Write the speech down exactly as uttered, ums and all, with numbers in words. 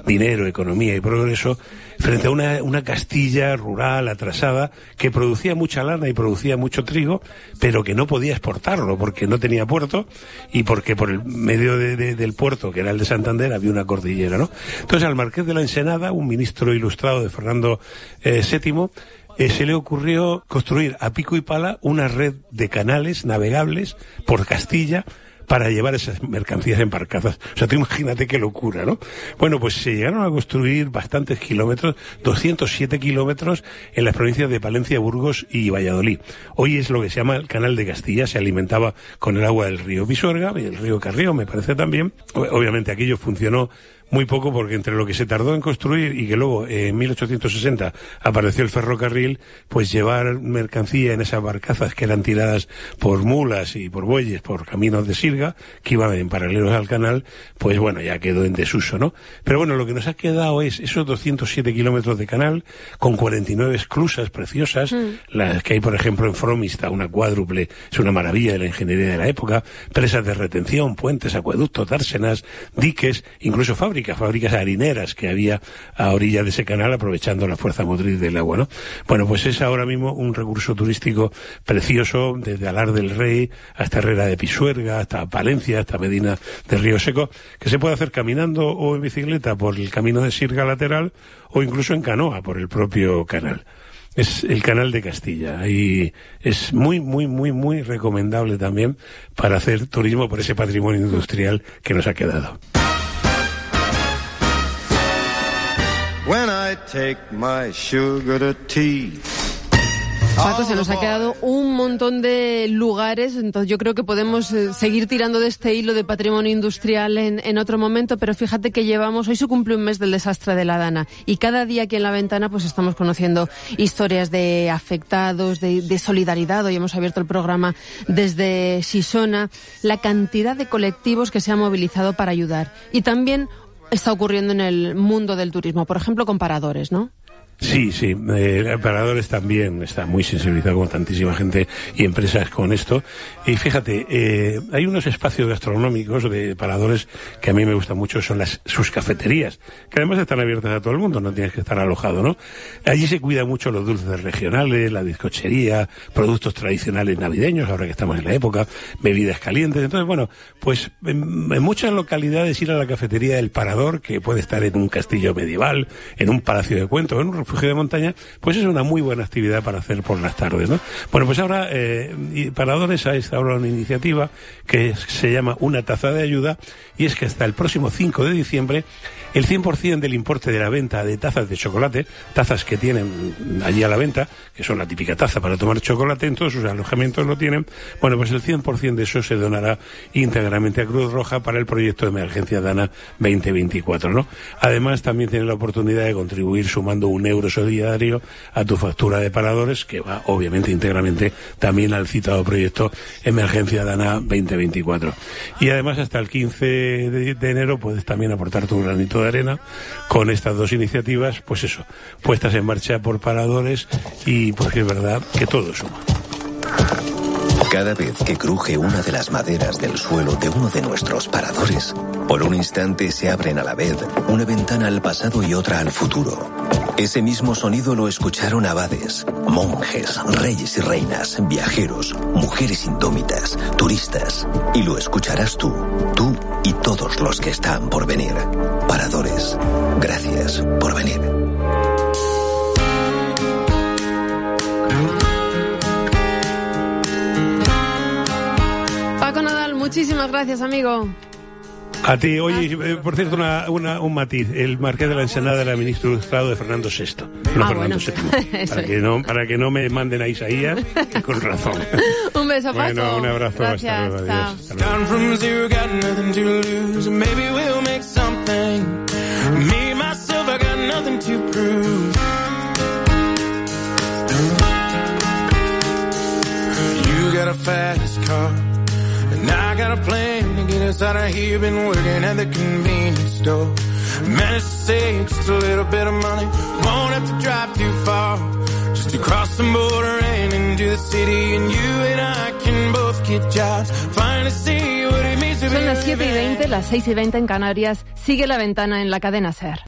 dinero, economía y progreso, frente a una, una Castilla rural, atrasada, que producía mucha lana y producía mucho trigo, pero que no podía exportarlo porque no tenía puerto y porque por el medio de, de, del puerto, que era el de Santander, había una cordillera, ¿no? Entonces al marqués de la Ensenada, un ministro ilustrado de Fernando eh, séptimo, eh, se le ocurrió construir a pico y pala una red de canales navegables por Castilla para llevar esas mercancías en barcazas. O sea, tú imagínate qué locura, ¿no? Bueno, pues se llegaron a construir bastantes kilómetros, doscientos siete kilómetros en las provincias de Palencia, Burgos y Valladolid. Hoy es lo que se llama el Canal de Castilla, se alimentaba con el agua del río Pisuerga y el río Carrió, me parece también. Obviamente aquello funcionó muy poco porque entre lo que se tardó en construir y que luego eh, en mil ochocientos sesenta apareció el ferrocarril, pues llevar mercancía en esas barcazas que eran tiradas por mulas y por bueyes por caminos de sirga que iban en paralelos al canal, pues bueno, ya quedó en desuso, ¿no? Pero bueno, lo que nos ha quedado es esos doscientos siete kilómetros de canal con cuarenta y nueve esclusas preciosas, mm. las que hay por ejemplo en Fromista, una cuádruple, es una maravilla de la ingeniería de la época, presas de retención, puentes, acueductos, dársenas, diques, incluso fábricas Fábricas, fábricas harineras que había a orilla de ese canal aprovechando la fuerza motriz del agua, ¿no? Bueno, pues es ahora mismo un recurso turístico precioso desde Alar del Rey hasta Herrera de Pisuerga, hasta Palencia, hasta Medina de Río Seco, que se puede hacer caminando o en bicicleta por el camino de sirga lateral o incluso en canoa por el propio canal. Es el Canal de Castilla y es muy, muy, muy, muy recomendable también para hacer turismo por ese patrimonio industrial que nos ha quedado. When I take my sugar to tea. Paco, se nos ha quedado un montón de lugares, entonces yo creo que podemos eh, seguir tirando de este hilo de patrimonio industrial en, en otro momento, pero fíjate que llevamos, hoy se cumple un mes del desastre de la Dana y cada día aquí en La Ventana pues estamos conociendo historias de afectados, de, de solidaridad. Hoy hemos abierto el programa desde Sisona, la cantidad de colectivos que se han movilizado para ayudar y también está ocurriendo en el mundo del turismo, por ejemplo con paradores, ¿no? Sí, sí, eh, Paradores también está muy sensibilizado con tantísima gente y empresas con esto. Y fíjate, eh, hay unos espacios gastronómicos de Paradores que a mí me gustan mucho, son las sus cafeterías, que además están abiertas a todo el mundo, no tienes que estar alojado, ¿no? Allí se cuida mucho los dulces regionales, la bizcochería, productos tradicionales navideños, ahora que estamos en la época, bebidas calientes. Entonces, bueno, pues en, en muchas localidades ir a la cafetería del Parador, que puede estar en un castillo medieval, en un palacio de cuentos, en un refugio de montaña, pues es una muy buena actividad para hacer por las tardes, ¿no? Bueno, pues ahora eh, Paradores ha instaurado una iniciativa que se llama Una Taza de Ayuda, y es que hasta el próximo cinco de diciembre el cien por ciento del importe de la venta de tazas de chocolate, tazas que tienen allí a la venta, que son la típica taza para tomar chocolate, en todos sus alojamientos lo tienen, bueno, pues el cien por ciento de eso se donará íntegramente a Cruz Roja para el proyecto de emergencia Dana veinte veinticuatro, ¿no? Además, también tiene la oportunidad de contribuir sumando un euro solidario a tu factura de Paradores, que va obviamente íntegramente también al citado proyecto emergencia Dana veinte veinticuatro. Y además, hasta el quince de enero puedes también aportar tu granito de arena con estas dos iniciativas, pues eso, puestas en marcha por Paradores, y porque es verdad que todo suma. Cada vez que cruje una de las maderas del suelo de uno de nuestros paradores, por un instante se abren a la vez una ventana al pasado y otra al futuro. Ese mismo sonido lo escucharon abades, monjes, reyes y reinas, viajeros, mujeres indómitas, turistas. Y lo escucharás tú, tú y todos los que están por venir. Paradores, gracias por venir. Paco Nadal, muchísimas gracias, amigo. A ti. Oye, eh, por cierto, una, una, un matiz. El marqués de la Ensenada era ministro ilustrado de Fernando sexto, no ah, Fernando bueno. séptimo. Para que, no, para que no me manden a Isaías, que con razón. Un beso, Paco. Bueno, un abrazo. Gracias, hasta luego. Adiós. Hasta luego. And I got a plan to get us out of here. Been working at the convenience store. Managed to save just a little bit of money. Won't have to drive too far. Just to cross the border and into the city. And you and I can both get jobs. Finally see what it means to be. Son las siete y veinte, las seis y veinte en Canarias. Sigue La Ventana en la cadena SER.